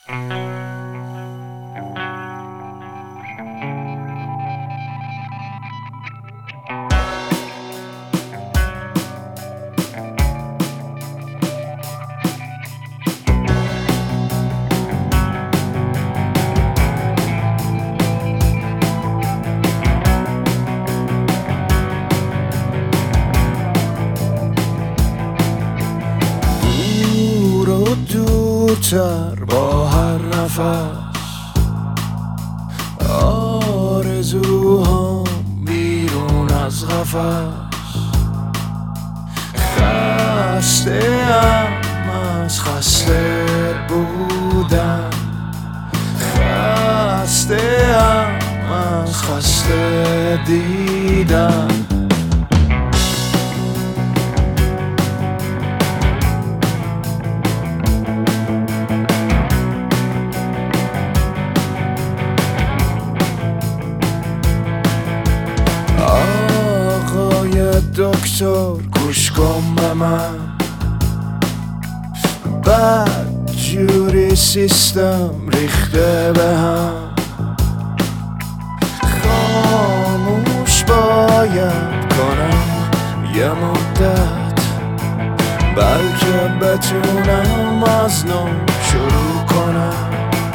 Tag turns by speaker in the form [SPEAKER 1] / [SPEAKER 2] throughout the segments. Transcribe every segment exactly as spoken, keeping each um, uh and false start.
[SPEAKER 1] دورتر با هر نفس، آرزوهام بیرون از قفس. خسته ام از خسته بودن، خسته ام از خسته دیدن. دکتر گوش کن به من، بد جوری سیستم ریخته به هم. خاموش باید کنم یه مدت، بلکه بتونم از نو شروع کنم.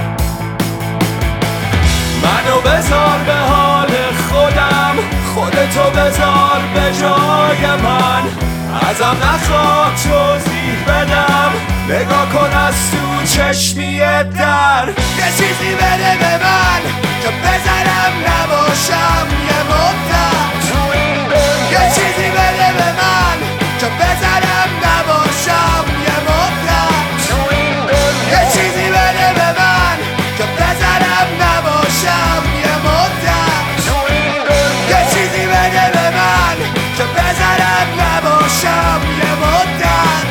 [SPEAKER 1] منو بذار به حال خودم، خودتو بذار به جای من. ازم نخواه توضیح بدم، نگاه کن از تو چشمی در. یه چیزی بده به من که بذارم نباشم یه مدت. یه چیزی بده به من که بذارم نباشم یه مدت. یه چیزی بده به من که بذارم نباشم یه مدت. یه چیزی بده به من که بذارم نباشم یه مدت.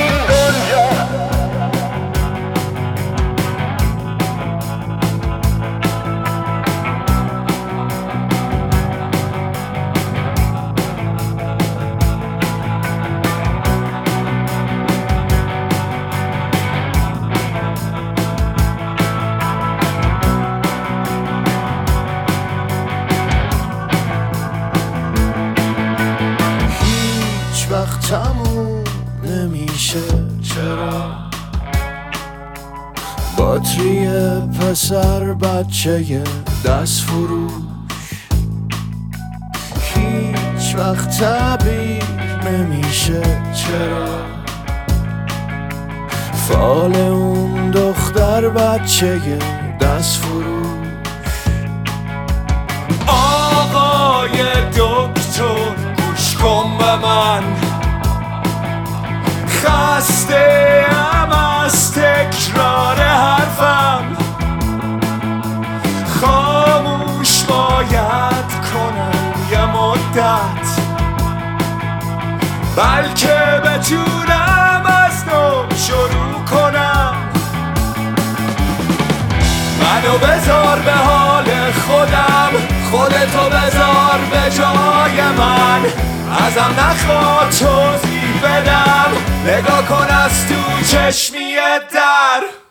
[SPEAKER 1] وقت تموم نمیشه چرا؟ باتری پسر بچه دست فروش هیچ وقت تعبیر نمیشه چرا؟ فال اون دختر بچه دست فروش. آقای دکتر گوش کن به من، خسته ام از تکرار حرفم. خاموش باید کنم یه مدت، بلکه بتونم از نو شروع کنم. منو بذار به حال خودم، خودتو بذار به جای من. ازم نخواه توضیح بدم، نگاه کن از تو چشمی در.